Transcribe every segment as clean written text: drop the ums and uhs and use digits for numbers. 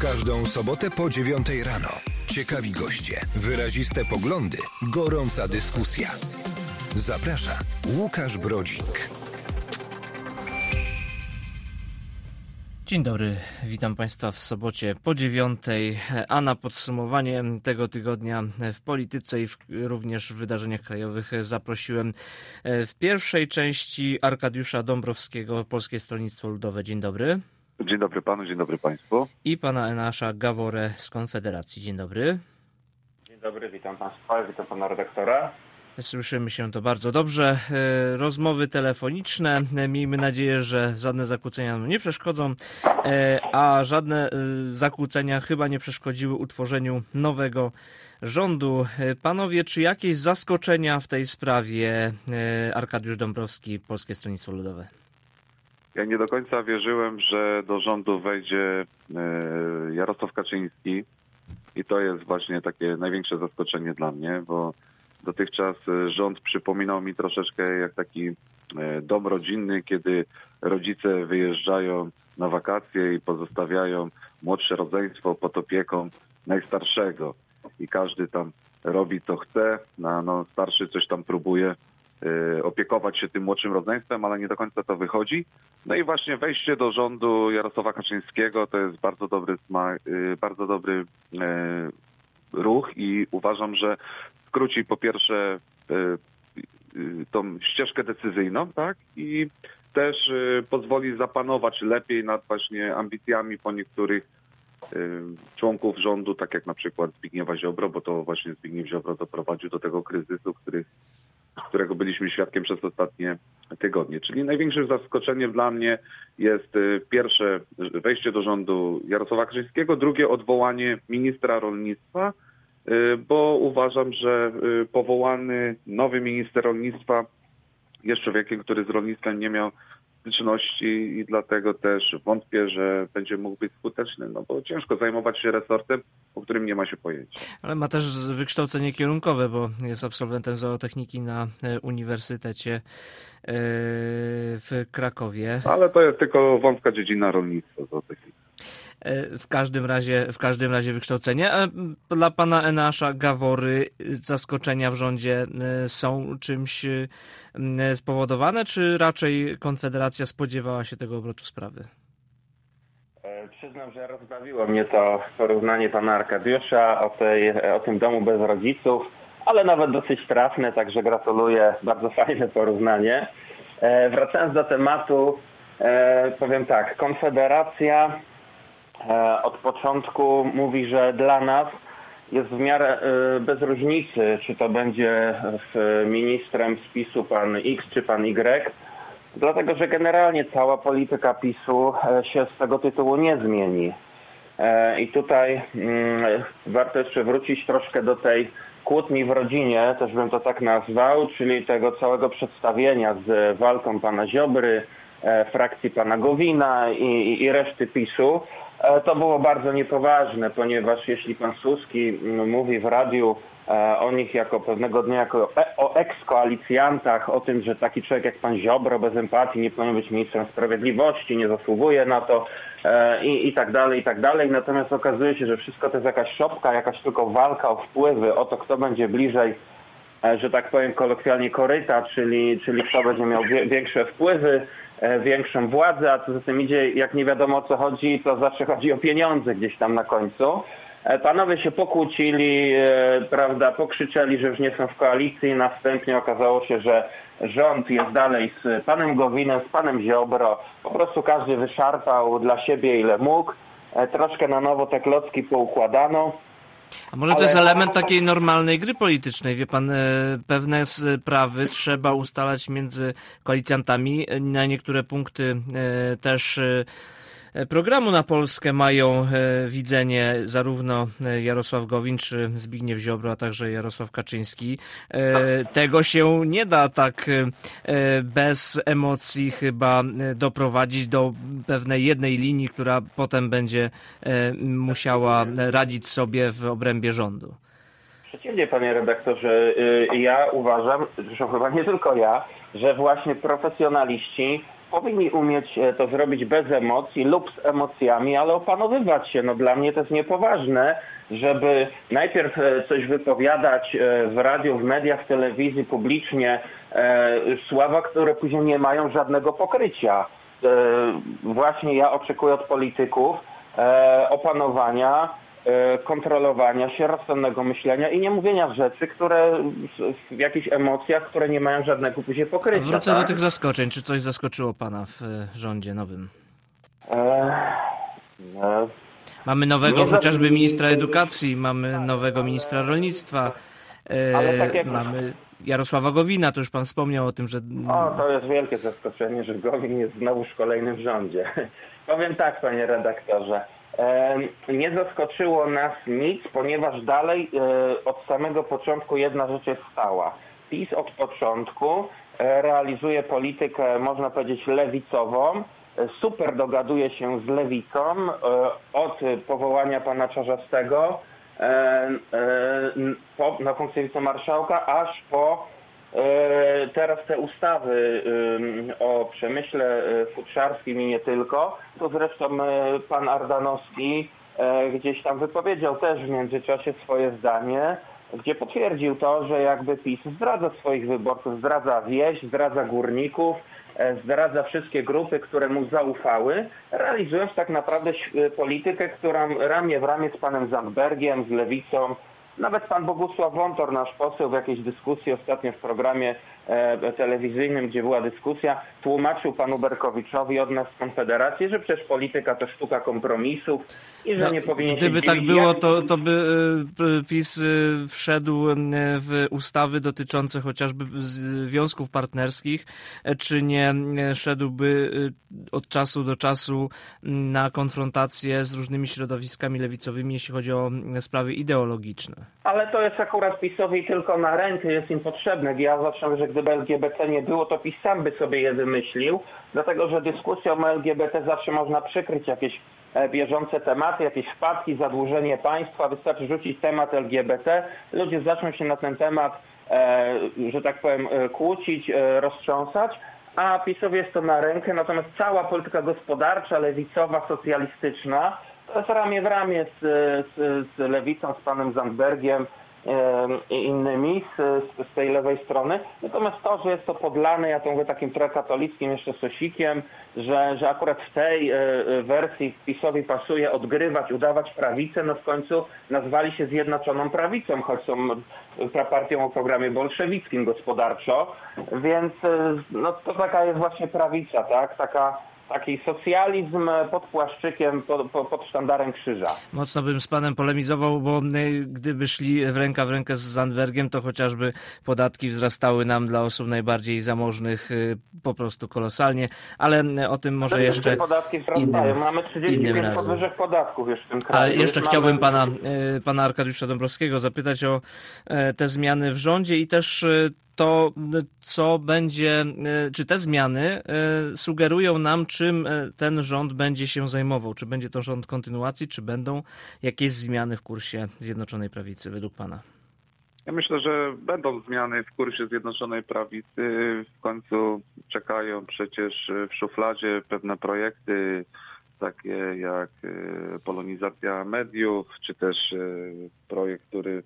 każdą sobotę po 9 rano. Ciekawi goście, wyraziste poglądy, gorąca dyskusja. Zaprasza Łukasz Brodzik. Dzień dobry, witam Państwa w sobocie po 9, a na podsumowanie tego tygodnia w polityce i również w wydarzeniach krajowych zaprosiłem w pierwszej części Arkadiusza Dąbrowskiego, Polskie Stronnictwo Ludowe. Dzień dobry. Dzień dobry panu, dzień dobry państwu. I pana Eneasza Gaworę z Konfederacji. Dzień dobry. Dzień dobry, witam państwa, witam pana redaktora. Słyszymy się to bardzo dobrze. Rozmowy telefoniczne. Miejmy nadzieję, że żadne zakłócenia nam nie przeszkodzą, a żadne zakłócenia chyba nie przeszkodziły utworzeniu nowego rządu. Panowie, czy jakieś zaskoczenia w tej sprawie? Arkadiusz Dąbrowski, Polskie Stronnictwo Ludowe. Ja nie do końca wierzyłem, że do rządu wejdzie Jarosław Kaczyński i to jest właśnie takie największe zaskoczenie dla mnie, bo dotychczas rząd przypominał mi troszeczkę jak taki dom rodzinny, kiedy rodzice wyjeżdżają na wakacje i pozostawiają młodsze rodzeństwo pod opieką najstarszego. I każdy tam robi co chce, no starszy coś tam próbuje opiekować się tym młodszym rodzeństwem, ale nie do końca to wychodzi. No i właśnie wejście do rządu Jarosława Kaczyńskiego to jest bardzo dobry ruch i uważam, że skróci po pierwsze tą ścieżkę decyzyjną, tak? I też pozwoli zapanować lepiej nad właśnie ambicjami po niektórych członków rządu, tak jak na przykład Zbigniewa Ziobro, bo to właśnie Zbigniew Ziobro doprowadził do tego kryzysu, którego byliśmy świadkiem przez ostatnie tygodnie. Czyli największym zaskoczeniem dla mnie jest pierwsze wejście do rządu Jarosława Kaczyńskiego, drugie odwołanie ministra rolnictwa, bo uważam, że powołany nowy minister rolnictwa jest człowiekiem, który z rolnictwem nie miał styczności i dlatego też wątpię, że będzie mógł być skuteczny, no bo ciężko zajmować się resortem, o którym nie ma się pojęcia. Ale ma też wykształcenie kierunkowe, bo jest absolwentem zootechniki na Uniwersytecie w Krakowie. Ale to jest tylko wąska dziedzina rolnictwa, zootechniki. W każdym razie wykształcenie. A dla pana Eneasza Gawory zaskoczenia w rządzie są czymś spowodowane, czy raczej Konfederacja spodziewała się tego obrotu sprawy? Przyznam, że rozbawiło mnie to porównanie pana Arkadiusza o tym domu bez rodziców, ale nawet dosyć trafne, także gratuluję, bardzo fajne porównanie. Wracając do tematu, powiem tak, Konfederacja od początku mówi, że dla nas jest w miarę bez różnicy, czy to będzie ministrem z PiS-u pan X czy pan Y, dlatego że generalnie cała polityka PiS-u się z tego tytułu nie zmieni. I tutaj warto jeszcze wrócić troszkę do tej kłótni w rodzinie, też bym to tak nazwał, czyli tego całego przedstawienia z walką pana Ziobry, frakcji pana Gowina i reszty PiS-u. To było bardzo niepoważne, ponieważ jeśli pan Suski mówi w radiu o nich jako pewnego dnia jako o ekskoalicjantach, o tym, że taki człowiek jak pan Ziobro bez empatii nie powinien być ministrem sprawiedliwości, nie zasługuje na to i tak dalej, i tak dalej. Natomiast okazuje się, że wszystko to jest jakaś szopka, jakaś tylko walka o wpływy, o to, kto będzie bliżej, że tak powiem kolokwialnie koryta, czyli kto będzie miał większe wpływy, większą władzę, a co za tym idzie, jak nie wiadomo o co chodzi, to zawsze chodzi o pieniądze gdzieś tam na końcu. Panowie się pokłócili, prawda, pokrzyczeli, że już nie są w koalicji, następnie okazało się, że rząd jest dalej z panem Gowinem, z panem Ziobro, po prostu każdy wyszarpał dla siebie ile mógł, troszkę na nowo te klocki poukładano. A może to jest element takiej normalnej gry politycznej? Wie pan, pewne sprawy trzeba ustalać między koalicjantami. Na niektóre punkty też programu na Polskę mają widzenie zarówno Jarosław Gowin czy Zbigniew Ziobro, a także Jarosław Kaczyński. Tego się nie da tak bez emocji chyba doprowadzić do pewnej jednej linii, która potem będzie musiała radzić sobie w obrębie rządu. Przeciwnie, panie redaktorze, ja uważam, zresztą chyba nie tylko ja, że właśnie profesjonaliści powinni umieć to zrobić bez emocji lub z emocjami, ale opanowywać się. No dla mnie to jest niepoważne, żeby najpierw coś wypowiadać w radiu, w mediach, w telewizji, publicznie, słowa, które później nie mają żadnego pokrycia. Właśnie ja oczekuję od polityków opanowania, kontrolowania się, rozsądnego myślenia i nie mówienia rzeczy, które w jakichś emocjach, które nie mają żadnego później pokrycia. Wrócę tak? do tych zaskoczeń. Czy coś zaskoczyło pana w rządzie nowym? Mamy nowego chociażby ministra edukacji, mamy nowego ministra rolnictwa, Ale tak jak... mamy Jarosława Gowina, to już pan wspomniał o tym, że... to jest wielkie zaskoczenie, że Gowin jest znowu w kolejnym rządzie. Powiem tak, panie redaktorze. Nie zaskoczyło nas nic, ponieważ dalej od samego początku jedna rzecz jest stała. PiS od początku realizuje politykę, można powiedzieć, lewicową, super dogaduje się z lewicą od powołania pana Czarzastego na funkcję wicemarszałka, aż po teraz te ustawy o przemyśle futrzarskim i nie tylko. To zresztą pan Ardanowski gdzieś tam wypowiedział też w międzyczasie swoje zdanie, gdzie potwierdził to, że jakby PiS zdradza swoich wyborców, zdradza wieś, zdradza górników, zdradza wszystkie grupy, które mu zaufały, realizując tak naprawdę politykę, która ramię w ramię z panem Zandbergiem, z Lewicą. Nawet pan Bogusław Wątor, nasz poseł, w jakiejś dyskusji ostatnio w programie telewizyjnym, gdzie była dyskusja, tłumaczył panu Berkowiczowi od nas z Konfederacji, że przecież polityka to sztuka kompromisów i że nie powinien się Gdyby tak było, to by PiS wszedł w ustawy dotyczące chociażby związków partnerskich, czy nie szedłby od czasu do czasu na konfrontację z różnymi środowiskami lewicowymi, jeśli chodzi o sprawy ideologiczne. Ale to jest akurat PiS-owi tylko na rękę, jest im potrzebne. Ja uważam, że gdyby LGBT nie było, to PiS sam by sobie je wymyślił, dlatego że dyskusją o LGBT zawsze można przykryć jakieś bieżące tematy, jakieś wpadki, zadłużenie państwa. Wystarczy rzucić temat LGBT, ludzie zaczną się na ten temat, że tak powiem, kłócić, roztrząsać, a PiS-owi jest to na rękę, natomiast cała polityka gospodarcza, lewicowa, socjalistyczna, to jest ramię w ramię z lewicą, z panem Zandbergiem i innymi z tej lewej strony. Natomiast to, że jest to podlane, ja to mówię takim prekatolickim jeszcze sosikiem, że akurat w tej wersji PiS-owi pasuje odgrywać, udawać prawicę, no w końcu nazwali się Zjednoczoną Prawicą, choć są partią o programie bolszewickim gospodarczo, więc no, to taka jest właśnie prawica, tak? Taki socjalizm pod płaszczykiem, pod sztandarem krzyża. Mocno bym z panem polemizował, bo gdyby szli w rękę z Zandbergiem, to chociażby podatki wzrastały nam dla osób najbardziej zamożnych po prostu kolosalnie, ale o tym może jeszcze podatki wzrastają. Mamy 35 podwyżek podatków już w tym kraju. Ale jeszcze chciałbym pana Arkadiusza Dąbrowskiego zapytać o te zmiany w rządzie i też to, co będzie, czy te zmiany sugerują nam, czym ten rząd będzie się zajmował. Czy będzie to rząd kontynuacji, czy będą jakieś zmiany w kursie Zjednoczonej Prawicy według pana? Ja myślę, że będą zmiany w kursie Zjednoczonej Prawicy. W końcu czekają przecież w szufladzie pewne projekty, takie jak polonizacja mediów, czy też projekt, który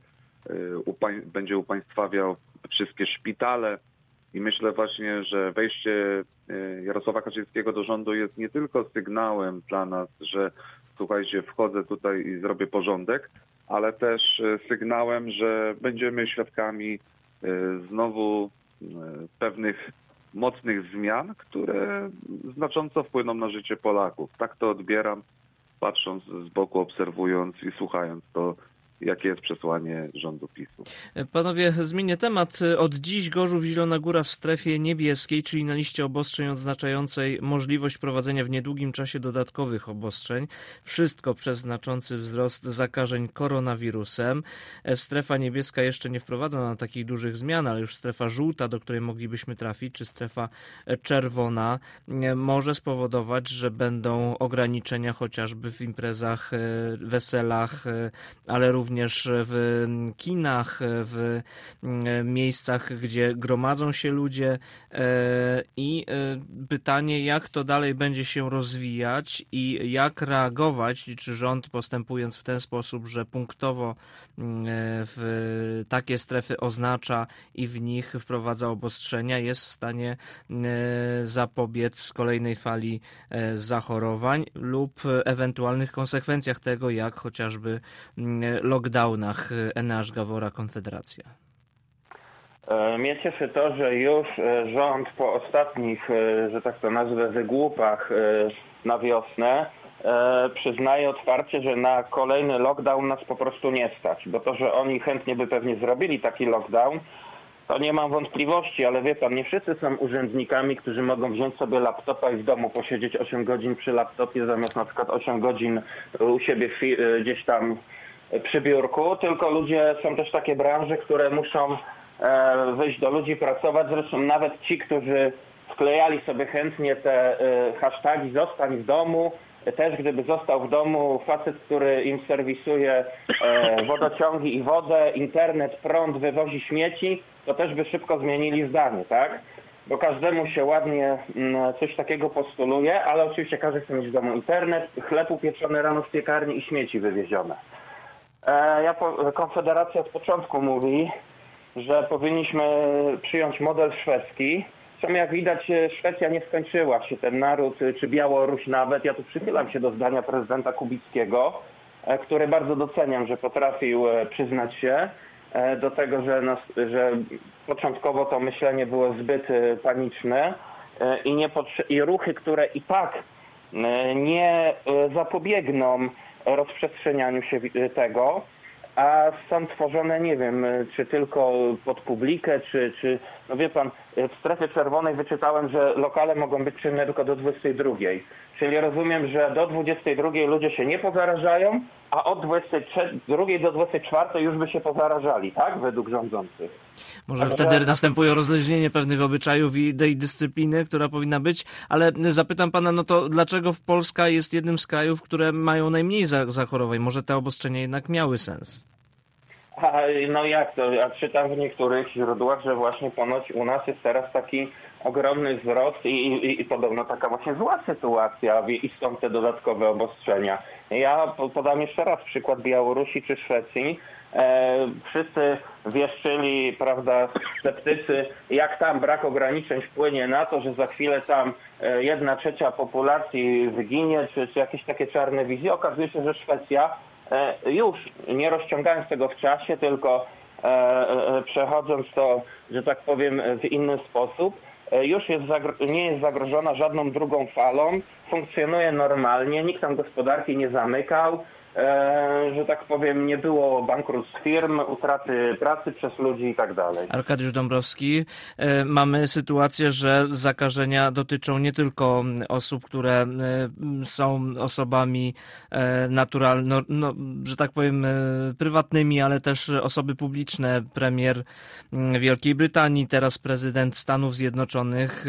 będzie upaństwawiał wszystkie szpitale. I myślę właśnie, że wejście Jarosława Kaczyńskiego do rządu jest nie tylko sygnałem dla nas, że słuchajcie, wchodzę tutaj i zrobię porządek, ale też sygnałem, że będziemy świadkami znowu pewnych mocnych zmian, które znacząco wpłyną na życie Polaków. Tak to odbieram, patrząc z boku, obserwując i słuchając to, jakie jest przesłanie rządu PiS-u. Panowie, zmienię temat. Od dziś Gorzów, Zielona Góra w strefie niebieskiej, czyli na liście obostrzeń oznaczającej możliwość wprowadzenia w niedługim czasie dodatkowych obostrzeń. Wszystko przez znaczący wzrost zakażeń koronawirusem. Strefa niebieska jeszcze nie wprowadza na takich dużych zmian, ale już strefa żółta, do której moglibyśmy trafić, czy strefa czerwona, może spowodować, że będą ograniczenia chociażby w imprezach, weselach, ale również również w kinach, w miejscach, gdzie gromadzą się ludzie i pytanie, jak to dalej będzie się rozwijać i jak reagować, czy rząd postępując w ten sposób, że punktowo w takie strefy oznacza i w nich wprowadza obostrzenia, jest w stanie zapobiec kolejnej fali zachorowań lub ewentualnych konsekwencjach tego, jak chociażby lockdownach Eneasz Gawora, Konfederacja. Mnie cieszy to, że już rząd po ostatnich, że tak to nazwę, wygłupach na wiosnę przyznaje otwarcie, że na kolejny lockdown nas po prostu nie stać. Bo to, że oni chętnie by pewnie zrobili taki lockdown, to nie mam wątpliwości, ale wie pan, nie wszyscy są urzędnikami, którzy mogą wziąć sobie laptopa i w domu posiedzieć 8 godzin przy laptopie zamiast na przykład 8 godzin u siebie gdzieś tam przy biurku, tylko ludzie, są też takie branże, które muszą wyjść do ludzi, pracować. Zresztą nawet ci, którzy wklejali sobie chętnie te hasztagi "zostań w domu", też gdyby został w domu facet, który im serwisuje wodociągi i wodę, internet, prąd, wywozi śmieci, to też by szybko zmienili zdanie, tak? Bo każdemu się ładnie coś takiego postuluje, ale oczywiście każdy chce mieć w domu internet, chleb upieczony rano w piekarni i śmieci wywiezione. Konfederacja od początku mówi, że powinniśmy przyjąć model szwedzki. Zresztą jak widać, Szwecja nie skończyła się, ten naród, czy Białoruś nawet. Ja tu przychylam się do zdania prezydenta Kubickiego, który bardzo doceniam, że potrafił przyznać się do tego, że początkowo to myślenie było zbyt paniczne i ruchy, które i tak nie zapobiegną rozprzestrzenianiu się tego, a są tworzone, nie wiem, czy tylko pod publikę, czy no wie pan, w strefie czerwonej wyczytałem, że lokale mogą być czynne tylko do 22. Czyli rozumiem, że do 22 ludzie się nie pozarażają, a od 22 do 24 już by się pozarażali, tak? Według rządzących. Może wtedy następuje rozluźnienie pewnych obyczajów i dyscypliny, która powinna być, ale zapytam pana, no to dlaczego Polska jest jednym z krajów, które mają najmniej zachorowań? Może te obostrzenia jednak miały sens? No jak to? Ja czytam w niektórych źródłach, że właśnie ponoć u nas jest teraz taki ogromny wzrost i podobno taka właśnie zła sytuacja i są te dodatkowe obostrzenia. Ja podam jeszcze raz przykład Białorusi czy Szwecji. Wszyscy wieszczyli, prawda, sceptycy, jak tam brak ograniczeń wpłynie na to, że za chwilę tam 1/3 populacji wyginie, czy jakieś takie czarne wizje. Okazuje się, że Szwecja już nie rozciągając tego w czasie, tylko przechodząc to, że tak powiem, w inny sposób, już nie jest zagrożona żadną drugą falą, funkcjonuje normalnie, nikt tam gospodarki nie zamykał, że tak powiem, nie było bankructw firm, utraty pracy przez ludzi i tak dalej. Arkadiusz Dąbrowski, mamy sytuację, że zakażenia dotyczą nie tylko osób, które są osobami naturalnymi, no, że tak powiem prywatnymi, ale też osoby publiczne. Premier Wielkiej Brytanii, teraz prezydent Stanów Zjednoczonych.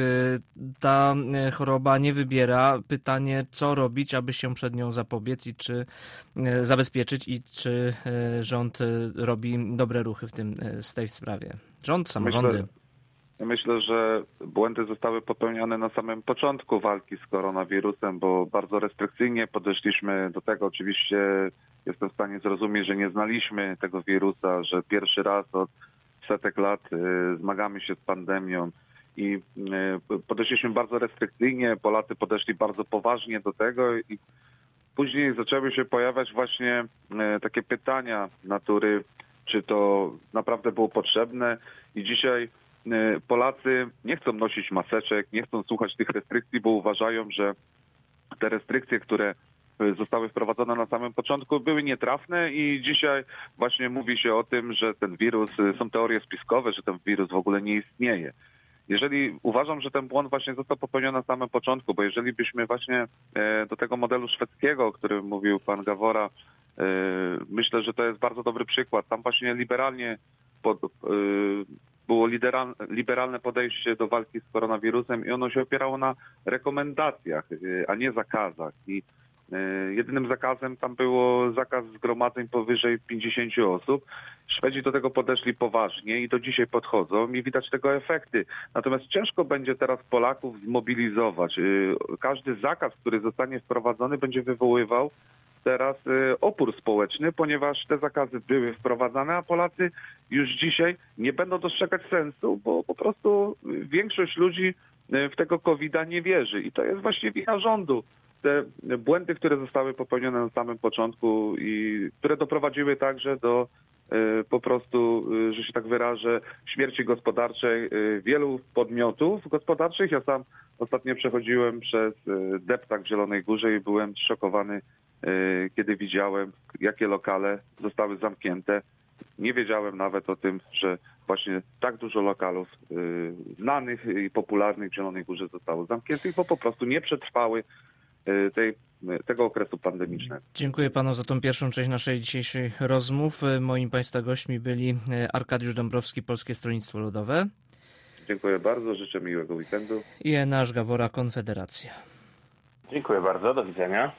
Ta choroba nie wybiera. Pytanie, co robić, aby się przed nią zapobiec i czy zabezpieczyć i czy rząd robi dobre ruchy w tej sprawie? Rząd, samorządy. Myślę, że błędy zostały popełnione na samym początku walki z koronawirusem, bo bardzo restrykcyjnie podeszliśmy do tego. Oczywiście jestem w stanie zrozumieć, że nie znaliśmy tego wirusa, że pierwszy raz od setek lat zmagamy się z pandemią i podeszliśmy bardzo restrykcyjnie. Polacy podeszli bardzo poważnie do tego i później zaczęły się pojawiać właśnie takie pytania natury, czy to naprawdę było potrzebne. I dzisiaj Polacy nie chcą nosić maseczek, nie chcą słuchać tych restrykcji, bo uważają, że te restrykcje, które zostały wprowadzone na samym początku, były nietrafne i dzisiaj właśnie mówi się o tym, że ten wirus, są teorie spiskowe, że ten wirus w ogóle nie istnieje. Uważam, że ten błąd właśnie został popełniony na samym początku, bo jeżeli byśmy właśnie do tego modelu szwedzkiego, o którym mówił pan Gawora, myślę, że to jest bardzo dobry przykład. Tam właśnie było liberalne podejście do walki z koronawirusem i ono się opierało na rekomendacjach, a nie zakazach. I Jedynym zakazem tam było zakaz zgromadzeń powyżej 50 osób. Szwedzi do tego podeszli poważnie i do dzisiaj podchodzą i widać tego efekty. Natomiast ciężko będzie teraz Polaków zmobilizować. Każdy zakaz, który zostanie wprowadzony, będzie wywoływał teraz opór społeczny, ponieważ te zakazy były wprowadzane, a Polacy już dzisiaj nie będą dostrzegać sensu, bo po prostu większość ludzi w tego COVID-a nie wierzy. I to jest właśnie wina rządu. Te błędy, które zostały popełnione na samym początku i które doprowadziły także do po prostu, że się tak wyrażę, śmierci gospodarczej wielu podmiotów gospodarczych. Ja sam ostatnio przechodziłem przez deptak w Zielonej Górze i byłem szokowany, kiedy widziałem, jakie lokale zostały zamknięte. Nie wiedziałem nawet o tym, że właśnie tak dużo lokalów znanych i popularnych w Zielonej Górze zostało zamkniętych, bo po prostu nie przetrwały tego okresu pandemicznego. Dziękuję panu za tą pierwszą część naszej dzisiejszej rozmów. Moim państwa gośćmi byli Arkadiusz Dąbrowski, Polskie Stronnictwo Ludowe. Dziękuję bardzo, życzę miłego weekendu. I Enasz Gawora, Konfederacja. Dziękuję bardzo, do widzenia.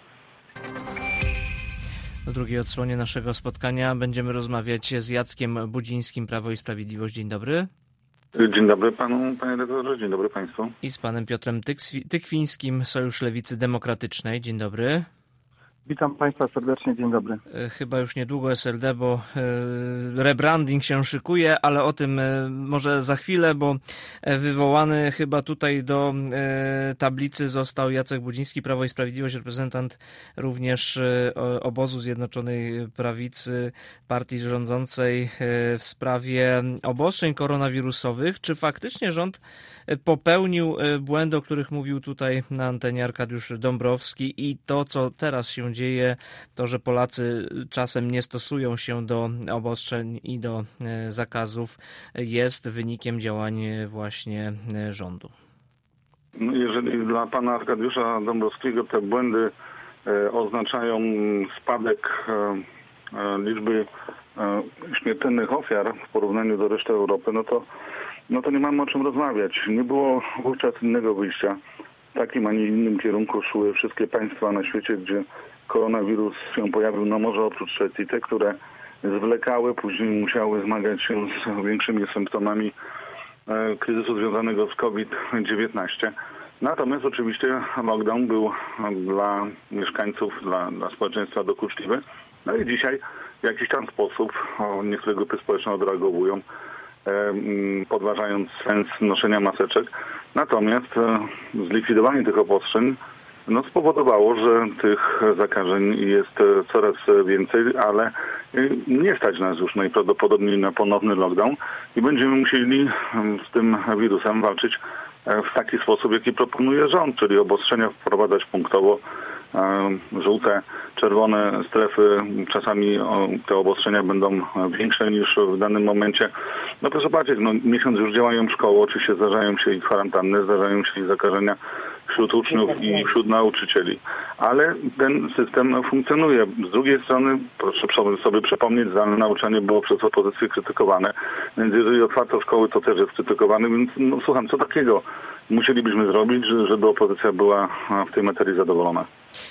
W drugiej odsłonie naszego spotkania będziemy rozmawiać z Jackiem Budzińskim, Prawo i Sprawiedliwość. Dzień dobry. Dzień dobry panu, panie redaktorze, dzień dobry państwu. I z panem Piotrem Tykwińskim, Sojusz Lewicy Demokratycznej. Dzień dobry. Witam państwa serdecznie, dzień dobry. Chyba już niedługo SLD, bo rebranding się szykuje, ale o tym może za chwilę, bo wywołany chyba tutaj do tablicy został Jacek Budziński, Prawo i Sprawiedliwość, reprezentant również obozu Zjednoczonej Prawicy, partii rządzącej w sprawie obostrzeń koronawirusowych. Czy faktycznie rząd popełnił błędy, o których mówił tutaj na antenie Arkadiusz Dąbrowski, i to, co teraz się dzieje, to, że Polacy czasem nie stosują się do obostrzeń i do zakazów, jest wynikiem działań właśnie rządu? Jeżeli dla pana Arkadiusza Dąbrowskiego te błędy oznaczają spadek liczby śmiertelnych ofiar w porównaniu do reszty Europy, no to nie mamy o czym rozmawiać. Nie było wówczas innego wyjścia. W takim, a nie innym kierunku szły wszystkie państwa na świecie, gdzie koronawirus się pojawił, no może oprócz Szwecji, te, które zwlekały, później musiały zmagać się z większymi symptomami kryzysu związanego z COVID-19. Natomiast oczywiście lockdown był dla mieszkańców, dla społeczeństwa dokuczliwy. No i dzisiaj w jakiś tam sposób niektóre grupy społeczne odreagowują, podważając sens noszenia maseczek. Natomiast zlikwidowanie tych obostrzeń spowodowało, że tych zakażeń jest coraz więcej, ale nie stać nas już najprawdopodobniej na ponowny lockdown i będziemy musieli z tym wirusem walczyć w taki sposób, jaki proponuje rząd, czyli obostrzenia wprowadzać punktowo, żółte, czerwone strefy. Czasami te obostrzenia będą większe niż w danym momencie. No proszę patrzeć, miesiąc już działają szkoły, oczywiście zdarzają się i kwarantanny, zdarzają się i zakażenia wśród uczniów i wśród nauczycieli. Ale ten system funkcjonuje. Z drugiej strony, proszę sobie przypomnieć, zdalne nauczanie było przez opozycję krytykowane. Więc jeżeli otwarto szkoły, to też jest krytykowane. Więc słucham, co takiego musielibyśmy zrobić, żeby opozycja była w tej materii zadowolona?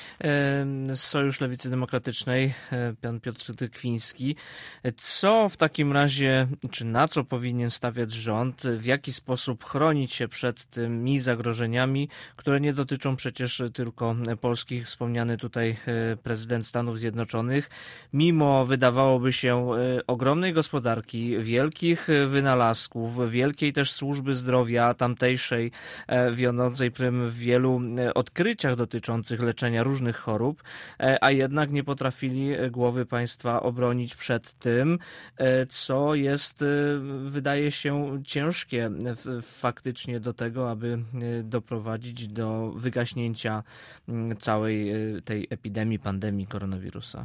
Sojusz Lewicy Demokratycznej, pan Piotr Tykwiński. Co w takim razie, czy na co powinien stawiać rząd? W jaki sposób chronić się przed tymi zagrożeniami, które nie dotyczą przecież tylko polskich? Wspomniany tutaj prezydent Stanów Zjednoczonych. Mimo, wydawałoby się, ogromnej gospodarki, wielkich wynalazków, wielkiej też służby zdrowia tamtejszej, wiodącej prym w wielu odkryciach dotyczących leczenia różnych chorób, a jednak nie potrafili głowy państwa obronić przed tym, co jest, wydaje się, ciężkie faktycznie do tego, aby doprowadzić do wygaśnięcia całej tej epidemii, pandemii koronawirusa.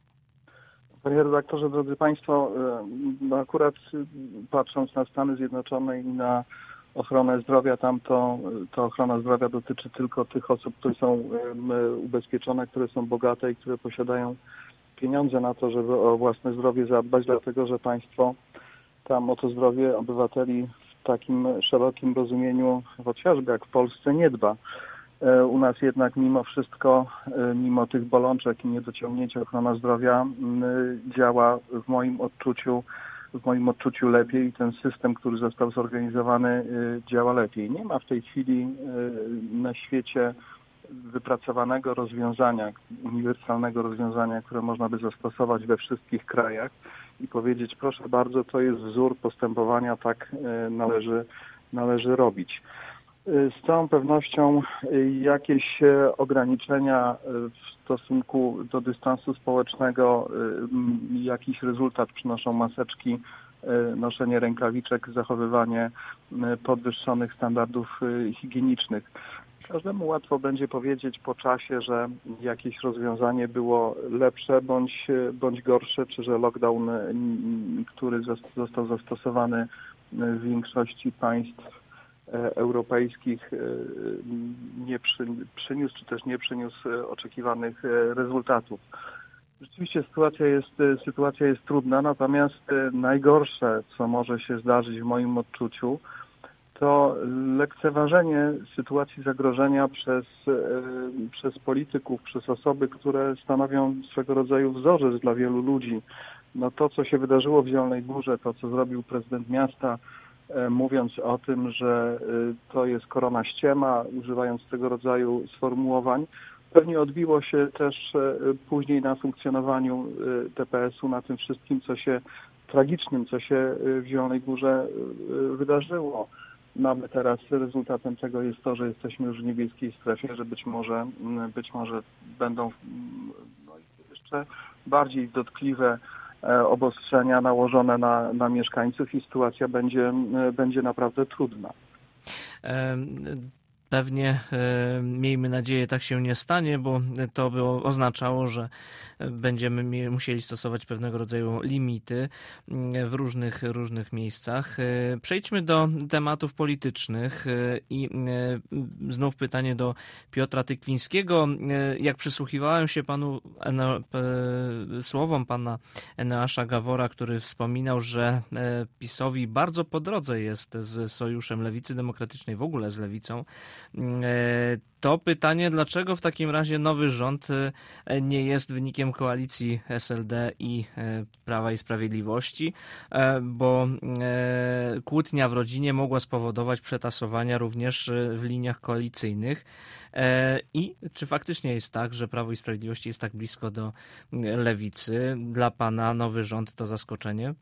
Panie redaktorze, drodzy państwo, akurat patrząc na Stany Zjednoczone i na ochronę zdrowia, tam to ochrona zdrowia dotyczy tylko tych osób, które są ubezpieczone, które są bogate i które posiadają pieniądze na to, żeby o własne zdrowie zadbać, dlatego że państwo tam o to zdrowie obywateli w takim szerokim rozumieniu, chociażby jak w Polsce, nie dba. U nas jednak mimo wszystko, mimo tych bolączek i niedociągnięcia ochrona zdrowia działa w moim odczuciu lepiej i ten system, który został zorganizowany, działa lepiej. Nie ma w tej chwili na świecie wypracowanego rozwiązania, uniwersalnego rozwiązania, które można by zastosować we wszystkich krajach i powiedzieć, proszę bardzo, to jest wzór postępowania, tak należy robić. Z całą pewnością jakieś ograniczenia w stosunku do dystansu społecznego, jakiś rezultat przynoszą maseczki, noszenie rękawiczek, zachowywanie podwyższonych standardów higienicznych. Każdemu łatwo będzie powiedzieć po czasie, że jakieś rozwiązanie było lepsze bądź gorsze, czy że lockdown, który został zastosowany w większości państw europejskich, nie przyniósł, czy też nie przyniósł oczekiwanych rezultatów. Rzeczywiście sytuacja jest trudna, natomiast najgorsze, co może się zdarzyć w moim odczuciu, to lekceważenie sytuacji zagrożenia przez polityków, przez osoby, które stanowią swego rodzaju wzorzec dla wielu ludzi. No to, co się wydarzyło w Zielonej Górze, to, co zrobił prezydent miasta, mówiąc o tym, że to jest korona ściema, używając tego rodzaju sformułowań, pewnie odbiło się też później na funkcjonowaniu DPS-u, na tym wszystkim, tragicznym, co się w Zielonej Górze wydarzyło. No ale teraz rezultatem tego jest to, że jesteśmy już w niebieskiej strefie, że być może będą jeszcze bardziej dotkliwe obostrzenia nałożone na mieszkańców i sytuacja będzie naprawdę trudna. Pewnie, miejmy nadzieję, tak się nie stanie, bo to by oznaczało, że będziemy musieli stosować pewnego rodzaju limity w różnych miejscach. Przejdźmy do tematów politycznych i znów pytanie do Piotra Tykwińskiego. Jak przysłuchiwałem się słowom pana Eneasza Gawora, który wspominał, że PiS-owi bardzo po drodze jest z Sojuszem Lewicy Demokratycznej, w ogóle z Lewicą, to pytanie, dlaczego w takim razie nowy rząd nie jest wynikiem koalicji SLD i Prawa i Sprawiedliwości, bo kłótnia w rodzinie mogła spowodować przetasowania również w liniach koalicyjnych. I czy faktycznie jest tak, że Prawo i Sprawiedliwość jest tak blisko do Lewicy? Dla pana nowy rząd to zaskoczenie?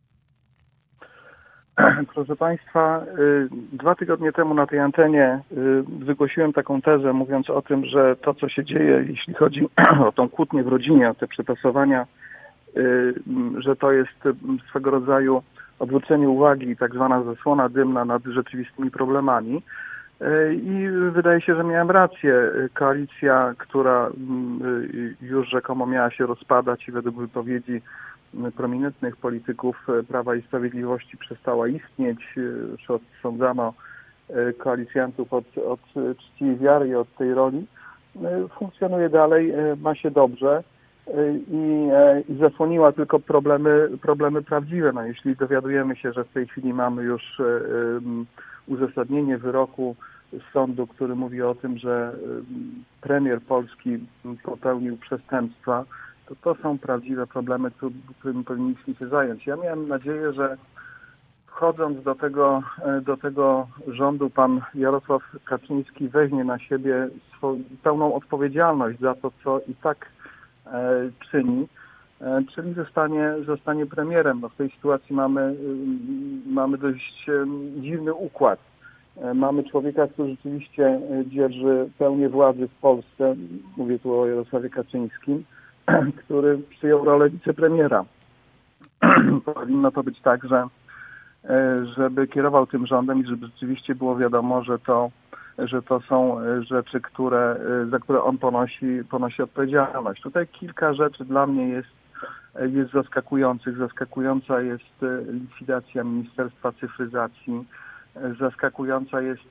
Proszę Państwa, 2 tygodnie temu na tej antenie wygłosiłem taką tezę, mówiąc o tym, że to, co się dzieje, jeśli chodzi o tą kłótnię w rodzinie, o te przetasowania, że to jest swego rodzaju odwrócenie uwagi, tak zwana zasłona dymna nad rzeczywistymi problemami. I wydaje się, że miałem rację. Koalicja, która już rzekomo miała się rozpadać i według wypowiedzi prominentnych polityków Prawa i Sprawiedliwości przestała istnieć, czy odsądzano koalicjantów od czci i wiary i od tej roli, funkcjonuje dalej, ma się dobrze i zasłoniła tylko problemy prawdziwe. No, jeśli dowiadujemy się, że w tej chwili mamy już uzasadnienie wyroku sądu, który mówi o tym, że premier Polski popełnił przestępstwa, to są prawdziwe problemy, którymi powinniśmy się zająć. Ja miałem nadzieję, że wchodząc do tego rządu, pan Jarosław Kaczyński weźmie na siebie pełną odpowiedzialność za to, co i tak czyni, czyli zostanie premierem. No w tej sytuacji mamy dość dziwny układ. Mamy człowieka, który rzeczywiście dzierży pełnię władzy w Polsce, mówię tu o Jarosławie Kaczyńskim, który przyjął rolę wicepremiera. Powinno to być tak, żeby kierował tym rządem i żeby rzeczywiście było wiadomo, że to są rzeczy, za które on ponosi odpowiedzialność. Tutaj kilka rzeczy dla mnie jest zaskakujących. Zaskakująca jest likwidacja Ministerstwa Cyfryzacji. Zaskakująca jest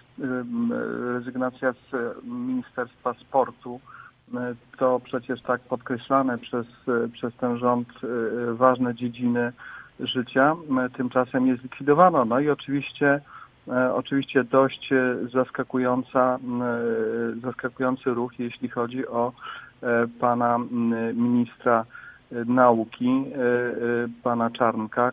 rezygnacja z Ministerstwa Sportu. To przecież tak podkreślane przez ten rząd ważne dziedziny życia tymczasem je zlikwidowano. No i oczywiście oczywiście dość zaskakujący ruch, jeśli chodzi o pana ministra nauki, pana Czarnka,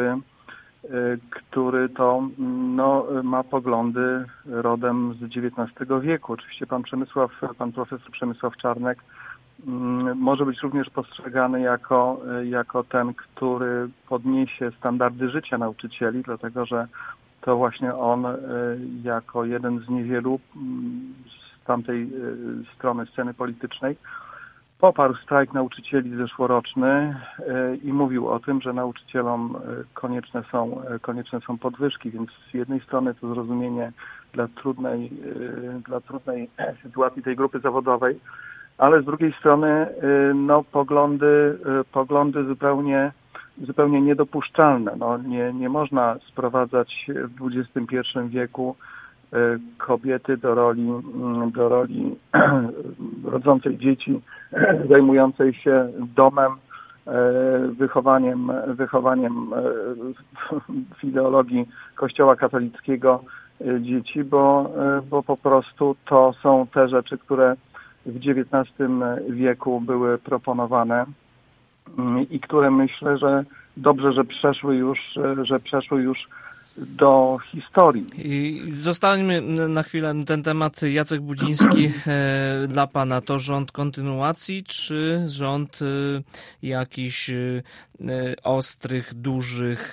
który to ma poglądy rodem z XIX wieku. Oczywiście pan profesor Przemysław Czarnek może być również postrzegany jako ten, który podniesie standardy życia nauczycieli, dlatego że to właśnie on jako jeden z niewielu z tamtej strony sceny politycznej poparł strajk nauczycieli zeszłoroczny i mówił o tym, że nauczycielom konieczne są podwyżki, więc z jednej strony to zrozumienie dla trudnej sytuacji tej grupy zawodowej, ale z drugiej strony poglądy zupełnie niedopuszczalne. Nie można sprowadzać w XXI wieku kobiety do roli rodzącej dzieci, zajmującej się domem, wychowaniem w ideologii Kościoła katolickiego dzieci, bo po prostu to są te rzeczy, które w XIX wieku były proponowane i które myślę, że dobrze, że przeszły już do historii. I zostańmy na chwilę ten temat. Jacek Budziński, dla pana to rząd kontynuacji, czy rząd jakichś ostrych, dużych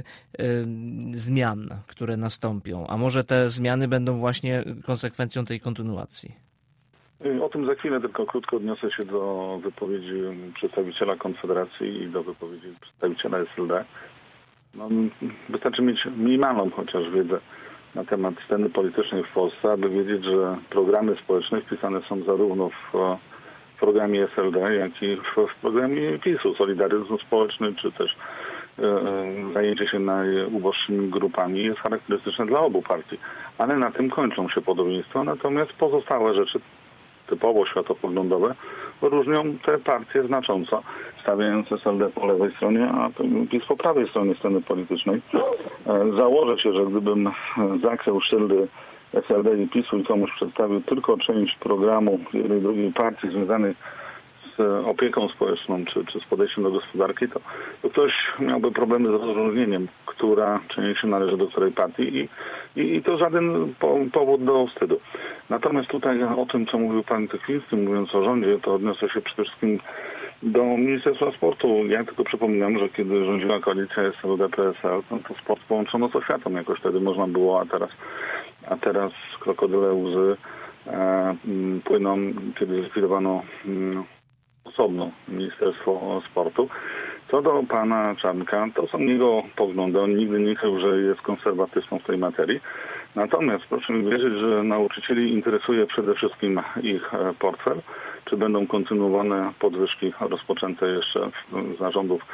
zmian, które nastąpią? A może te zmiany będą właśnie konsekwencją tej kontynuacji? O tym za chwilę, tylko krótko odniosę się do wypowiedzi przedstawiciela Konfederacji i do wypowiedzi przedstawiciela SLD. Wystarczy mieć minimalną chociaż wiedzę na temat sceny politycznej w Polsce, aby wiedzieć, że programy społeczne wpisane są zarówno w programie SLD, jak i w programie PiS-u, Solidaryzm Społeczny, czy też zajęcie się najuboższymi grupami jest charakterystyczne dla obu partii. Ale na tym kończą się podobieństwa, natomiast pozostałe rzeczy typowo światopoglądowe różnią te partie znacząco, stawiając SLD po lewej stronie, a PiS po prawej stronie sceny politycznej. Założę się, że gdybym zakrył szyldy SLD i PiS-u i komuś przedstawił tylko część programu jednej drugiej partii związanej z opieką społeczną czy z podejściem do gospodarki, to ktoś miałby problemy z rozróżnieniem, która część należy do której partii i to żaden powód do wstydu. Natomiast tutaj o tym, co mówił pan Tychliński, mówiąc o rządzie, to odniosę się przede wszystkim do Ministerstwa Sportu. Ja tylko przypominam, że kiedy rządziła koalicja SLD-PSL, to sport połączono z oświatą jakoś wtedy można było, a teraz krokodyle łzy płyną, kiedy zlikwidowano osobno Ministerstwo Sportu. Co do pana Czarnka, to są jego poglądy. On nigdy nie mówił, że jest konserwatystą w tej materii. Natomiast proszę mi wierzyć, że nauczycieli interesuje przede wszystkim ich portfel, czy będą kontynuowane podwyżki rozpoczęte jeszcze za rządów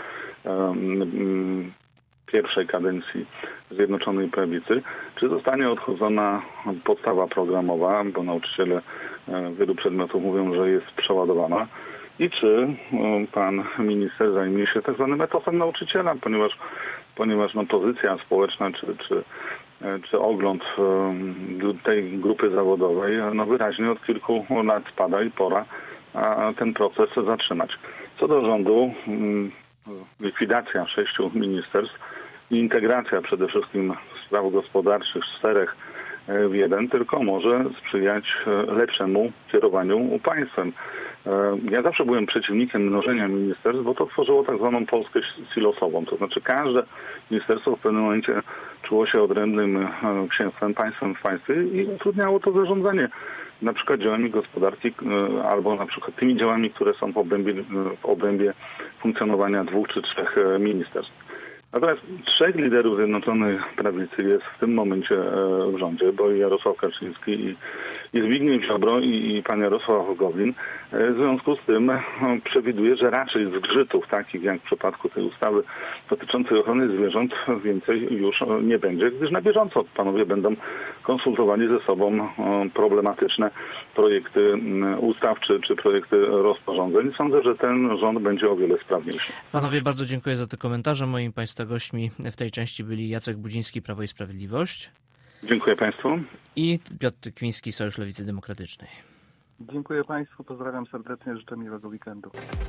pierwszej kadencji Zjednoczonej Prawicy, czy zostanie odchudzona podstawa programowa, bo nauczyciele wielu przedmiotów mówią, że jest przeładowana, i czy pan minister zajmie się tak zwanym etosem nauczyciela, ponieważ pozycja społeczna czy ogląd tej grupy zawodowej wyraźnie od kilku lat spada i pora ten proces zatrzymać. Co do rządu, likwidacja 6 ministerstw i integracja przede wszystkim spraw gospodarczych 4 w jeden tylko może sprzyjać lepszemu kierowaniu państwem. Ja zawsze byłem przeciwnikiem mnożenia ministerstw, bo to tworzyło tak zwaną Polskę silosową. To znaczy każde ministerstwo w pewnym momencie czuło się odrębnym księstwem, państwem w państwie i utrudniało to zarządzanie na przykład działami gospodarki albo na przykład tymi działami, które są w obrębie funkcjonowania 2 czy 3 ministerstw. Natomiast 3 liderów Zjednoczonej Prawicy jest w tym momencie w rządzie, bo i Jarosław Kaczyński, i Zbigniew Ziobro, i pan Jarosław Gowin. W związku z tym przewiduje, że raczej zgrzytów takich jak w przypadku tej ustawy dotyczącej ochrony zwierząt więcej już nie będzie, gdyż na bieżąco panowie będą konsultowali ze sobą problematyczne projekty ustaw czy projekty rozporządzeń. Sądzę, że ten rząd będzie o wiele sprawniejszy. Panowie, bardzo dziękuję za te komentarze. Moimi państwa gośćmi w tej części byli Jacek Budziński, Prawo i Sprawiedliwość. Dziękuję Państwu. I Piotr Kwiński, Sojusz Lewicy Demokratycznej. Dziękuję Państwu, pozdrawiam serdecznie, życzę miłego weekendu.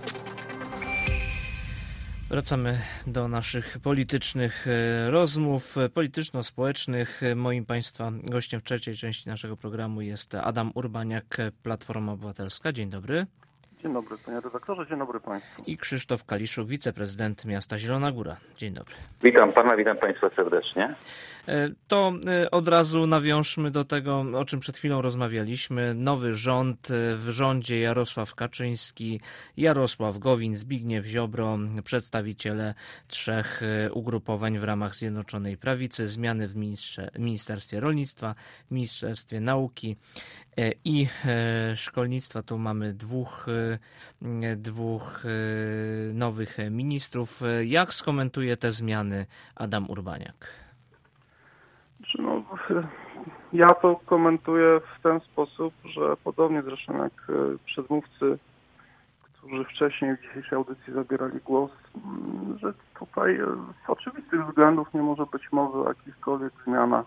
Wracamy do naszych politycznych rozmów, polityczno-społecznych. Moim Państwa gościem w trzeciej części naszego programu jest Adam Urbaniak, Platforma Obywatelska. Dzień dobry. Dzień dobry, panie redaktorze, dzień dobry Państwu. I Krzysztof Kaliszuk, wiceprezydent miasta Zielona Góra. Dzień dobry. Witam Pana, witam Państwa serdecznie. To od razu nawiążmy do tego, o czym przed chwilą rozmawialiśmy. Nowy rząd, w rządzie Jarosław Kaczyński, Jarosław Gowin, Zbigniew Ziobro, przedstawiciele trzech ugrupowań w ramach Zjednoczonej Prawicy, zmiany w Ministerstwie Rolnictwa, w Ministerstwie Nauki i Szkolnictwa. Tu mamy dwóch nowych ministrów. Jak skomentuje te zmiany Adam Urbaniak? Ja to komentuję w ten sposób, że podobnie zresztą jak przedmówcy, którzy wcześniej w dzisiejszej audycji zabierali głos, że tutaj z oczywistych względów nie może być mowy o jakichkolwiek zmianach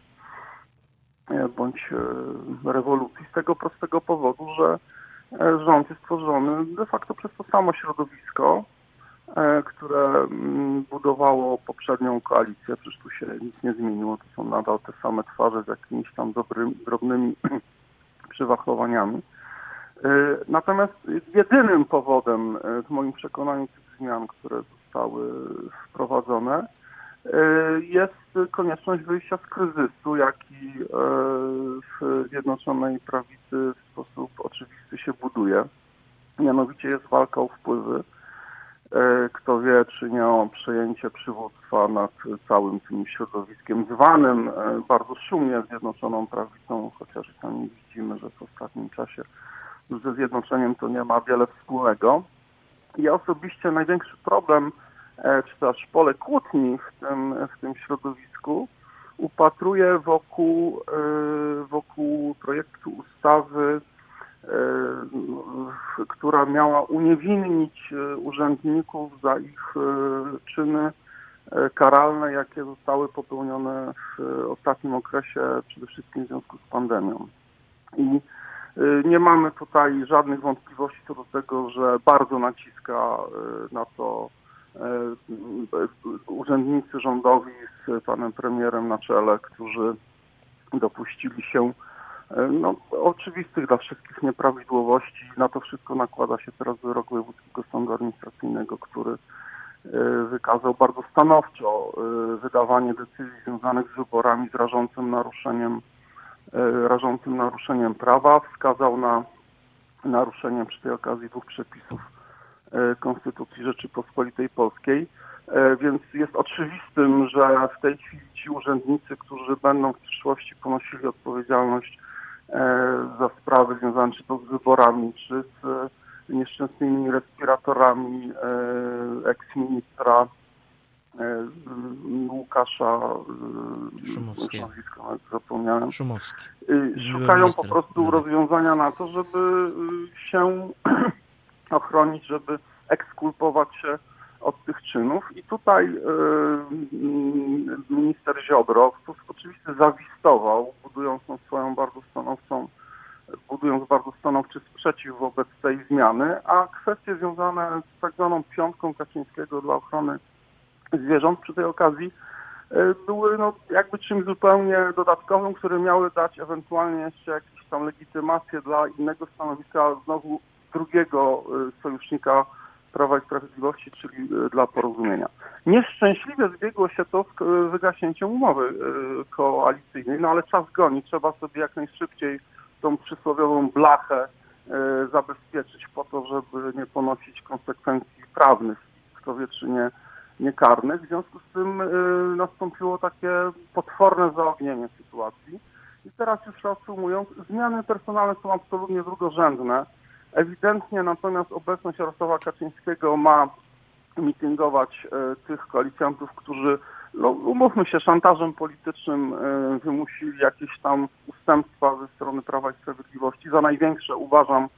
bądź rewolucji z tego prostego powodu, że rząd jest tworzony de facto przez to samo środowisko, które budowało poprzednią koalicję. Przecież tu się nic nie zmieniło. To są nadal te same twarze z jakimiś tam drobnymi przywachlowaniami. Natomiast jedynym powodem w moim przekonaniu tych zmian, które zostały wprowadzone, jest konieczność wyjścia z kryzysu, jaki w Zjednoczonej Prawicy w sposób oczywisty się buduje. Mianowicie jest walka o wpływy. Kto wie, czy nie o przejęcie przywództwa nad całym tym środowiskiem, zwanym bardzo szumnie Zjednoczoną Prawicą, chociaż sami widzimy, że w ostatnim czasie ze zjednoczeniem to nie ma wiele wspólnego. Ja osobiście największy problem, czy też pole kłótni w tym środowisku upatruję wokół projektu ustawy, która miała uniewinnić urzędników za ich czyny karalne, jakie zostały popełnione w ostatnim okresie, przede wszystkim w związku z pandemią. I nie mamy tutaj żadnych wątpliwości co do tego, że bardzo naciska na to urzędnicy rządowi z panem premierem na czele, którzy dopuścili się oczywistych dla wszystkich nieprawidłowości. Na to wszystko nakłada się teraz wyrok Wojewódzkiego Sądu Administracyjnego, który wykazał bardzo stanowczo wydawanie decyzji związanych z wyborami z rażącym naruszeniem prawa. Wskazał na naruszenie przy tej okazji 2 przepisów Konstytucji Rzeczypospolitej Polskiej. Więc jest oczywistym, że w tej chwili ci urzędnicy, którzy będą w przyszłości ponosili odpowiedzialność za sprawy związane czy to z wyborami, czy z nieszczęsnymi respiratorami eks-ministra Łukasza Szumowskiego. Zapomniałem. Szumowski. Szukają po prostu rozwiązania na to, żeby się ochronić, żeby ekskulpować się od tych czynów. I tutaj minister Ziobro w sposób oczywisty zawistował, budując bardzo stanowczy sprzeciw wobec tej zmiany, a kwestie związane z tak zwaną piątką Kaczyńskiego dla ochrony zwierząt przy tej okazji były jakby czymś zupełnie dodatkowym, które miały dać ewentualnie jeszcze jakieś tam legitymację dla innego stanowiska, znowu drugiego sojusznika Prawa i Sprawiedliwości, czyli dla Porozumienia. Nieszczęśliwie zbiegło się to z wygaśnięciem umowy koalicyjnej, ale czas goni. Trzeba sobie jak najszybciej tą przysłowiową blachę zabezpieczyć po to, żeby nie ponosić konsekwencji prawnych, kto wie czy nie karnych. W związku z tym nastąpiło takie potworne zaognienie sytuacji. I teraz już reasumując, zmiany personalne są absolutnie drugorzędne. Ewidentnie natomiast obecność Jarosława Kaczyńskiego ma mityngować tych koalicjantów, którzy, umówmy się, szantażem politycznym wymusili jakieś tam ustępstwa ze strony Prawa i Sprawiedliwości. Za największe uważam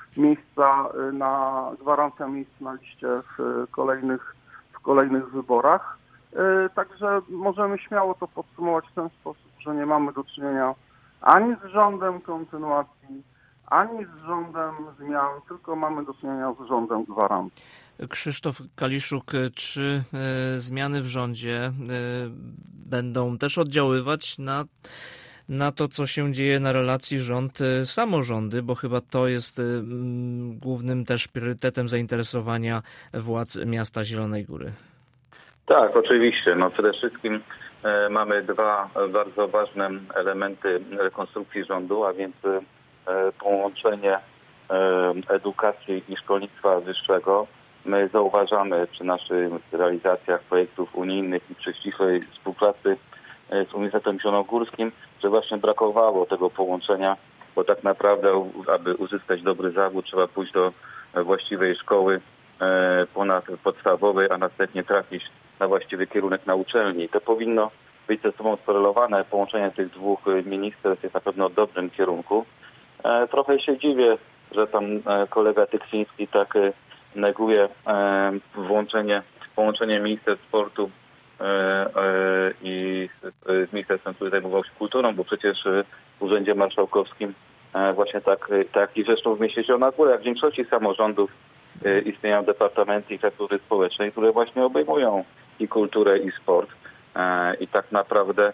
gwarancja miejsc na liście w kolejnych wyborach. Także możemy śmiało to podsumować w ten sposób, że nie mamy do czynienia ani z rządem kontynuacji, ani z rządem zmian, tylko mamy do czynienia z rządem gwarancji. Krzysztof Kaliszuk, czy zmiany w rządzie będą też oddziaływać na to, co się dzieje na relacji rząd-samorządy, bo chyba to jest głównym też priorytetem zainteresowania władz miasta Zielonej Góry. Tak, oczywiście. Przede wszystkim mamy dwa bardzo ważne elementy rekonstrukcji rządu, a więc połączenie edukacji i szkolnictwa wyższego. My zauważamy przy naszych realizacjach projektów unijnych i przy ścisłej współpracy z Uniwersytetem Zielonogórskim, że właśnie brakowało tego połączenia, bo tak naprawdę, aby uzyskać dobry zawód, trzeba pójść do właściwej szkoły ponadpodstawowej, a następnie trafić na właściwy kierunek na uczelni. To powinno być ze sobą skorelowane. Połączenie tych dwóch ministerstw jest na pewno w dobrym kierunku. Trochę się dziwię, że tam kolega Tyksiński tak neguje połączenie Ministerstw Sportu i z ministerstwem, który zajmował się kulturą, bo przecież w Urzędzie Marszałkowskim właśnie tak i zresztą w mieście Zielona Góra, jak w większości samorządów istnieją departamenty infrastruktury społecznej, które właśnie obejmują i kulturę, i sport. I tak naprawdę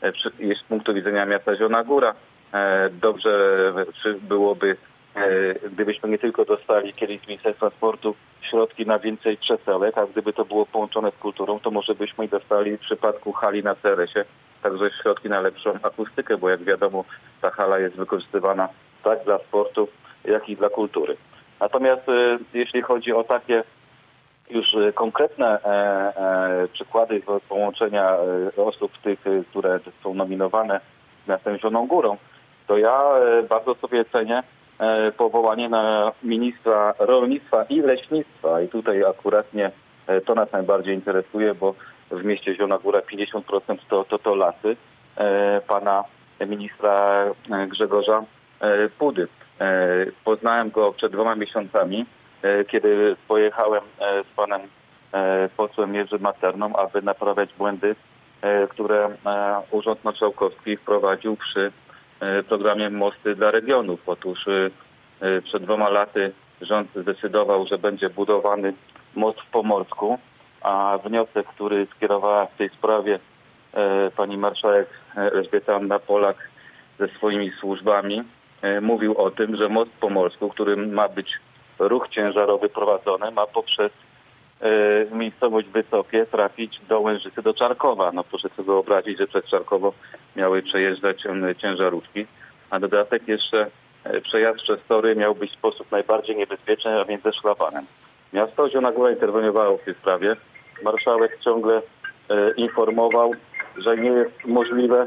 z punktu widzenia miasta Zielona Góra dobrze byłoby, gdybyśmy nie tylko dostali kiedyś z Ministerstwa Sportu środki na więcej krzesełek, a gdyby to było połączone z kulturą, to może byśmy dostali w przypadku hali na Ceresie także środki na lepszą akustykę, bo jak wiadomo ta hala jest wykorzystywana tak dla sportu, jak i dla kultury. Natomiast jeśli chodzi o takie już konkretne przykłady połączenia osób tych, które są nominowane miastem Zieloną Górą, to ja bardzo sobie cenię powołanie na ministra rolnictwa i leśnictwa. I tutaj akurat to nas najbardziej interesuje, bo w mieście Zielona Góra 50% to lasy. Pana ministra Grzegorza Pudy. Poznałem go przed 2 miesiącami, kiedy pojechałem z panem posłem Jerzym Materną, aby naprawiać błędy, które Urząd Marszałkowski wprowadził przy programie Mosty dla Regionów. Otóż przed 2 laty rząd zdecydował, że będzie budowany most w Pomorsku, a wniosek, który skierowała w tej sprawie pani marszałek Elżbieta Anna Polak ze swoimi służbami, mówił o tym, że most w Pomorsku, którym ma być ruch ciężarowy prowadzony, ma poprzez miejscowość Wysokie trafić do Łężycy, do Czarkowa. Proszę sobie wyobrazić, że przez Czarkowo miały przejeżdżać ciężarówki, a dodatek jeszcze przejazd przez tory miał być w sposób najbardziej niebezpieczny, a więc ze szlabanem. Miasto Zielona Góra interweniowało w tej sprawie. Marszałek ciągle informował, że nie jest możliwe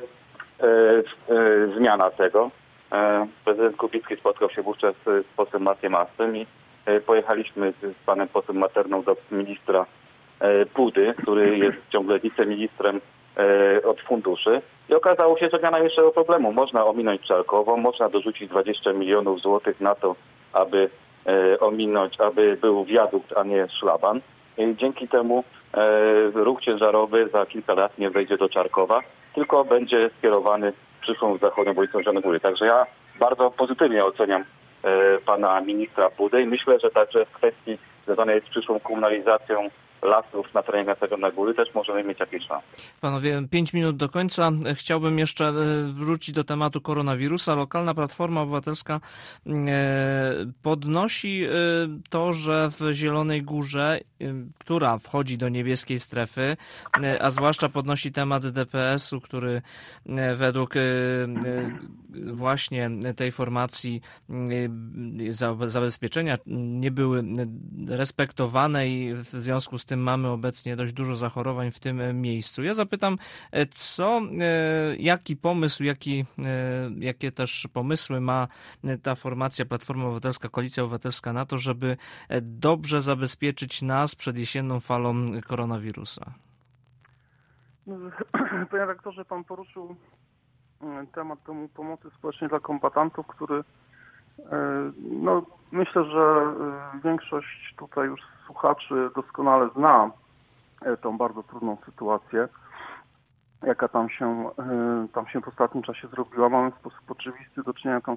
zmiana tego. Prezydent Kubicki spotkał się wówczas z posłem Markiem Astem i pojechaliśmy z panem posłem Materną do ministra Pudy, który jest ciągle wiceministrem od funduszy. I okazało się, że nie ma najmniejszego problemu. Można ominąć Czarkowo, można dorzucić 20 milionów złotych na to, aby ominąć, aby był wiadukt, a nie szlaban. I dzięki temu ruch ciężarowy za kilka lat nie wejdzie do Czarkowa, tylko będzie skierowany przyszłą zachodnią ulicą Zielonej Góry. Także ja bardzo pozytywnie oceniam pana ministra Pudę i myślę, że także w kwestii związanej z przyszłą komunalizacją lasów na terenie miasta Zielonej Góry też możemy mieć jakieś szanse. Panowie, 5 minut do końca. Chciałbym jeszcze wrócić do tematu koronawirusa. Lokalna Platforma Obywatelska podnosi to, że w Zielonej Górze, która wchodzi do niebieskiej strefy, a zwłaszcza podnosi temat DPS-u, który według właśnie tej formacji zabezpieczenia nie były respektowane i w związku z tym mamy obecnie dość dużo zachorowań w tym miejscu. Ja zapytam, jaki pomysł, jakie też pomysły ma ta formacja Platforma Obywatelska, Koalicja Obywatelska na to, żeby dobrze zabezpieczyć nas przed jesienną falą koronawirusa? Panie rektorze, pan poruszył temat pomocy społecznej dla kombatantów, który myślę, że większość tutaj już słuchaczy doskonale zna tą bardzo trudną sytuację. jaka tam się w ostatnim czasie zrobiła. Mamy w sposób oczywisty do czynienia tam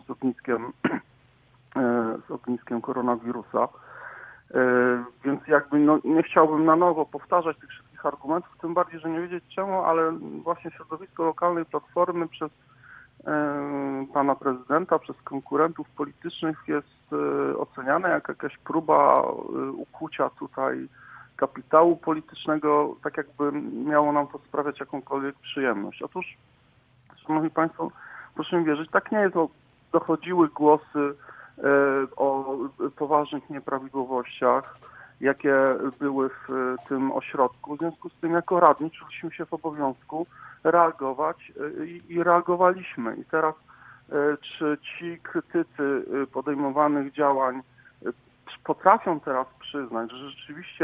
z ogniskiem koronawirusa. Więc jakby nie chciałbym na nowo powtarzać tych wszystkich argumentów, tym bardziej, że nie wiedzieć czemu, ale właśnie środowisko lokalnej Platformy przez pana prezydenta, przez konkurentów politycznych jest oceniane jak jakaś próba ukłucia tutaj kapitału politycznego, tak jakby miało nam to sprawiać jakąkolwiek przyjemność. Otóż, szanowni państwo, proszę mi wierzyć, tak nie jest. Dochodziły głosy o poważnych nieprawidłowościach, jakie były w tym ośrodku. W związku z tym jako radni czuliśmy się w obowiązku reagować i reagowaliśmy. I teraz czy ci krytycy podejmowanych działań potrafią teraz przyznać, że rzeczywiście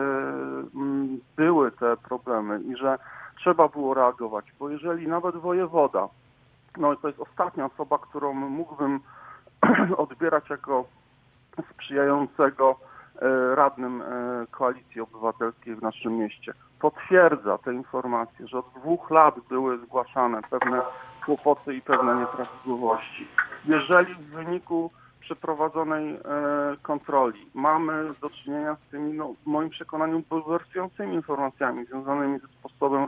były te problemy i że trzeba było reagować, bo jeżeli nawet wojewoda, to jest ostatnia osoba, którą mógłbym odbierać jako sprzyjającego radnym Koalicji Obywatelskiej w naszym mieście, potwierdza te informacje, że od 2 lat były zgłaszane pewne kłopoty i pewne nieprawidłowości. Jeżeli w wyniku przeprowadzonej kontroli mamy do czynienia z tymi, w moim przekonaniu, bulwersującymi informacjami związanymi ze sposobem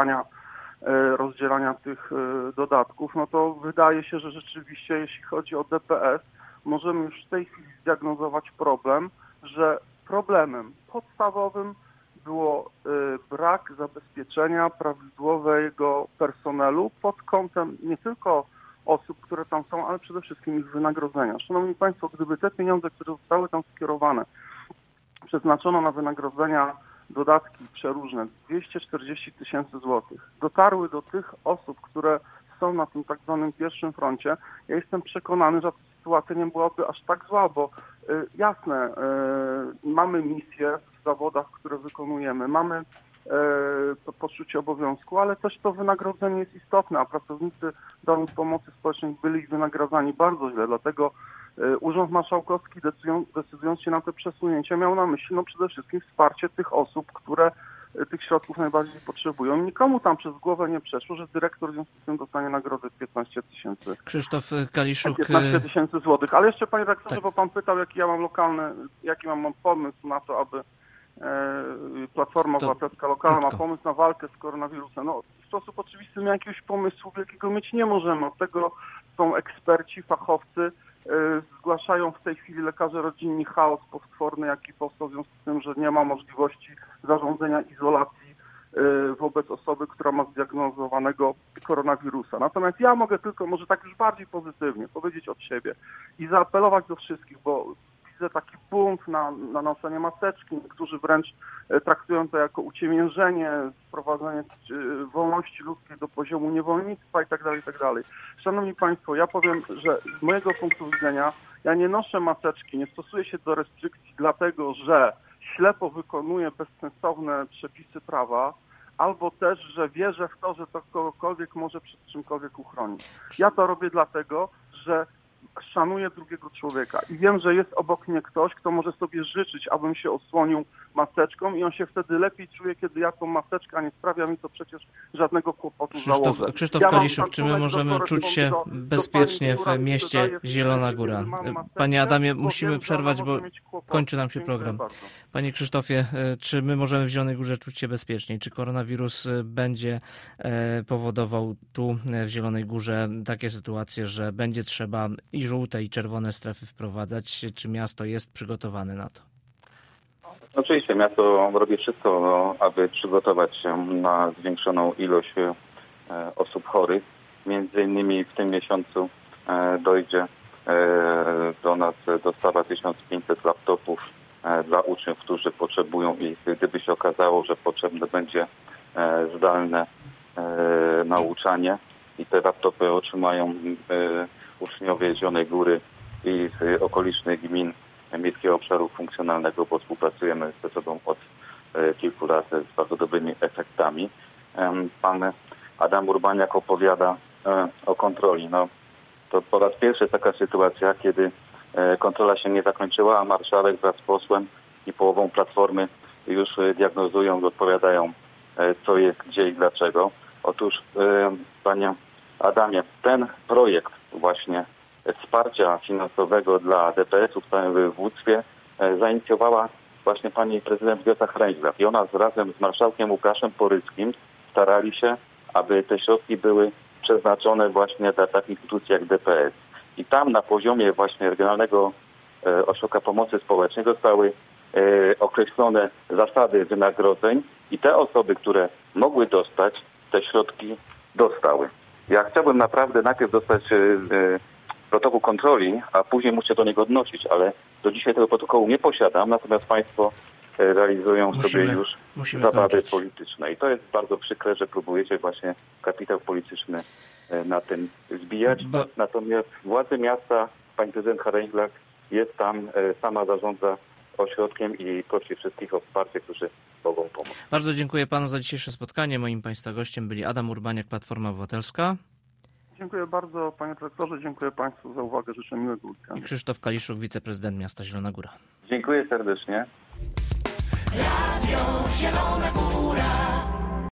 rozdzielania tych dodatków, to wydaje się, że rzeczywiście, jeśli chodzi o DPS, możemy już w tej chwili zdiagnozować problem, że problemem podstawowym było brak zabezpieczenia prawidłowego personelu pod kątem nie tylko osób, które tam są, ale przede wszystkim ich wynagrodzenia. Szanowni państwo, gdyby te pieniądze, które zostały tam skierowane, przeznaczono na wynagrodzenia, dodatki przeróżne, 240 000 złotych, dotarły do tych osób, które są na tym tak zwanym pierwszym froncie, ja jestem przekonany, że ta sytuacja nie byłaby aż tak zła, bo jasne, mamy misje w zawodach, które wykonujemy, mamy to poczucie obowiązku, ale też to wynagrodzenie jest istotne, a pracownicy domów pomocy społecznej byli wynagradzani bardzo źle, dlatego Urząd Marszałkowski, decydując się na te przesunięcia, miał na myśli przede wszystkim wsparcie tych osób, które tych środków najbardziej potrzebują. Nikomu tam przez głowę nie przeszło, że dyrektor w związku z tym dostanie nagrodę 15 000. Krzysztof Kaliszuk. 15 000 złotych. Ale jeszcze, panie redaktorze, tak, bo pan pytał, jaki mam pomysł na to, aby Platforma Obywatelska lokalna ma pomysł na walkę z koronawirusem. W sposób oczywisty my jakiegoś pomysłu wielkiego mieć nie możemy. Od tego są eksperci, fachowcy. Zgłaszają w tej chwili lekarze rodzinni chaos potworny, jaki powstał w związku z tym, że nie ma możliwości zarządzenia izolacji wobec osoby, która ma zdiagnozowanego koronawirusa. Natomiast ja mogę tylko, może tak już bardziej pozytywnie powiedzieć od siebie i zaapelować do wszystkich, bo widzę taki bunt na noszenie maseczki. Niektórzy wręcz traktują to jako uciemiężenie, wprowadzenie wolności ludzkiej do poziomu niewolnictwa itd., itd. Szanowni państwo, ja powiem, że z mojego punktu widzenia ja nie noszę maseczki, nie stosuję się do restrykcji dlatego, że ślepo wykonuję bezsensowne przepisy prawa, albo też, że wierzę w to, że to kogokolwiek może przed czymkolwiek uchronić. Ja to robię dlatego, że szanuję drugiego człowieka i wiem, że jest obok mnie ktoś, kto może sobie życzyć, abym się osłonił maseczką i on się wtedy lepiej czuje, kiedy ja tą maseczkę, a nie sprawia mi to przecież żadnego kłopotu w załodze. Krzysztof Kaliszuk, czy my możemy czuć się bezpiecznie w mieście Zielona Góra? Panie Adamie, musimy przerwać, bo kończy nam się program. Panie Krzysztofie, czy my możemy w Zielonej Górze czuć się bezpieczniej? Czy koronawirus będzie powodował tu w Zielonej Górze takie sytuacje, że będzie trzeba i żółte, i czerwone strefy wprowadzać? Czy miasto jest przygotowane na to? Oczywiście miasto robi wszystko, aby przygotować się na zwiększoną ilość osób chorych. Między innymi w tym miesiącu dojdzie do nas dostawa 1500 laptopów dla uczniów, którzy potrzebują ich. Gdyby się okazało, że potrzebne będzie zdalne nauczanie i te laptopy otrzymają uczniowie Zielonej Góry i z okolicznych gmin Miejskiego Obszaru Funkcjonalnego, bo współpracujemy ze sobą od kilku lat z bardzo dobrymi efektami. Pan Adam Urbaniak opowiada o kontroli. To po raz pierwszy jest taka sytuacja, kiedy kontrola się nie zakończyła, a marszałek wraz z posłem i połową Platformy już diagnozują i odpowiadają, co jest, gdzie i dlaczego. Otóż, panie Adamie, ten projekt właśnie wsparcia finansowego dla DPS-ów w całym województwie zainicjowała właśnie pani prezydent Wiosna Hręźlak i ona razem z marszałkiem Łukaszem Poryckim starali się, aby te środki były przeznaczone właśnie dla takich instytucji jak DPS. I tam na poziomie właśnie Regionalnego Ośrodka Pomocy Społecznej zostały określone zasady wynagrodzeń i te osoby, które mogły dostać, te środki dostały. Ja chciałbym naprawdę najpierw dostać protokół kontroli, a później muszę do niego odnosić, ale do dzisiaj tego protokołu nie posiadam, natomiast państwo realizują sobie już zabawy polityczne. I to jest bardzo przykre, że próbujecie właśnie kapitał polityczny na tym zbijać. Natomiast władze miasta, pani prezydent Hręźlak jest tam, sama zarządza ośrodkiem i prosi wszystkich o wsparcie, którzy mogą pomóc. Bardzo dziękuję panu za dzisiejsze spotkanie. Moim państwa gościem byli Adam Urbaniak, Platforma Obywatelska. Dziękuję bardzo, panie dyrektorze. Dziękuję państwu za uwagę. Życzę miłego weekendu. I Krzysztof Kaliszuk, wiceprezydent miasta Zielona Góra. Dziękuję serdecznie. Radio Zielona Góra.